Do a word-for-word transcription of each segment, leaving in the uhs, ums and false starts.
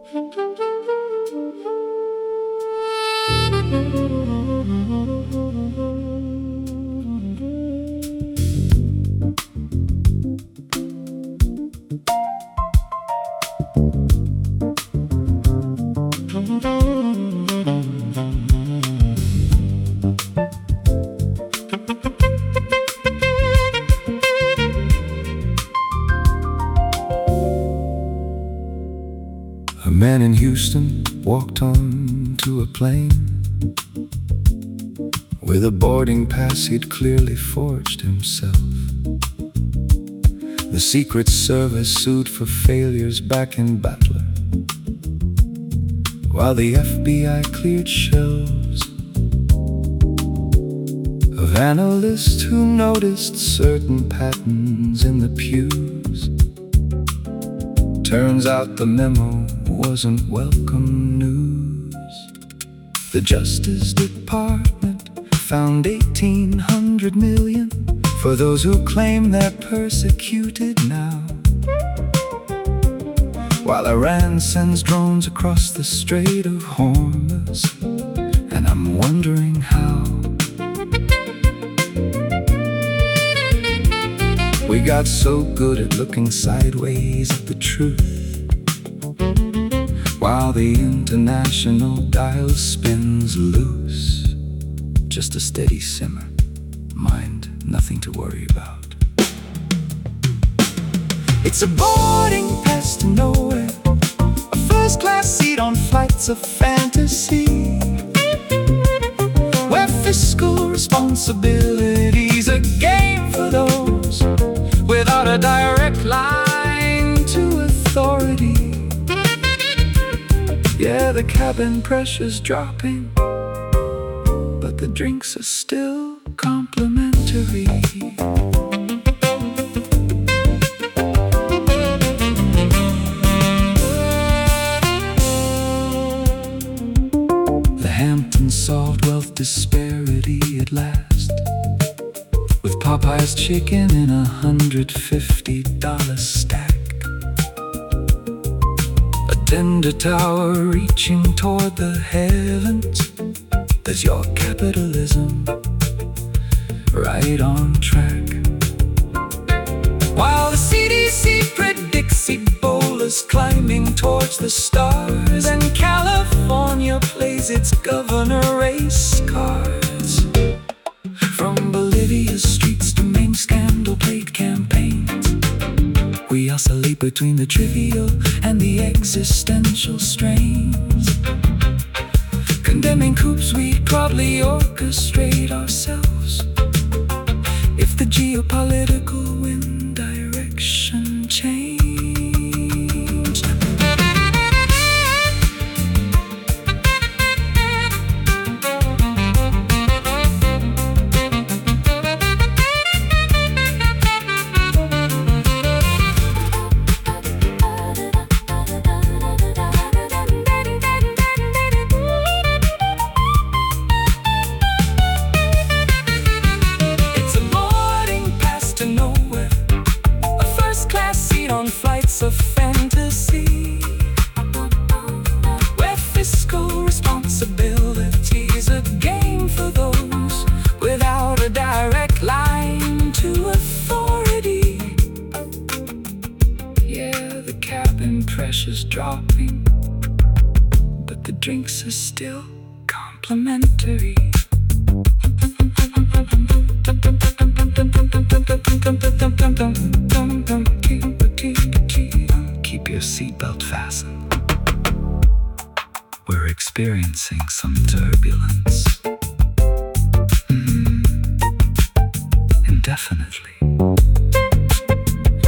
A man in Houston walked onto a plane. With a boarding pass he'd clearly forged himself. The Secret Service sued for failures back in Battler, while the F B I cleared shelves of analysts who noticed certain patterns in the pews. Turns out the memo wasn't welcome news. The Justice Department found eighteen hundred million for those who claim they're persecuted now, while Iran sends drones across the Strait of Hormuz, and I'm wondering how. We got so good at looking sideways at the truth, while the international dial spins loose. Just a steady simmer, mind, nothing to worry about. It's a boarding pass to nowhere, a first-class seat on flights of fantasy, where fiscal responsibility's a game for those without a direct line to authority. Yeah, the cabin pressure's dropping, but the drinks are still complimentary. The Hamptons solved wealth disparity at last, with Popeye's chicken in a hundred fifty dollar stack. A tender tower reaching toward the heavens. There's your capitalism right on track, while the C D C predicts Ebola's climbing towards the stars, and California plays its governor race cards. From Bolivia's streets to main scandal plate campaigns, we oscillate between the trivial and the existential strains. Condemning coups we'd probably orchestrate ourselves if the geopolitical wind direction changed. On flights of fantasy, where fiscal responsibility is a game for those without a direct line to authority. Yeah, the cabin pressure's dropping, but the drinks are still complimentary. Keep your seatbelt fastened. We're experiencing some turbulence. Mm-hmm. Indefinitely.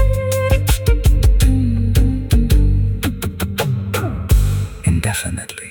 Indefinitely.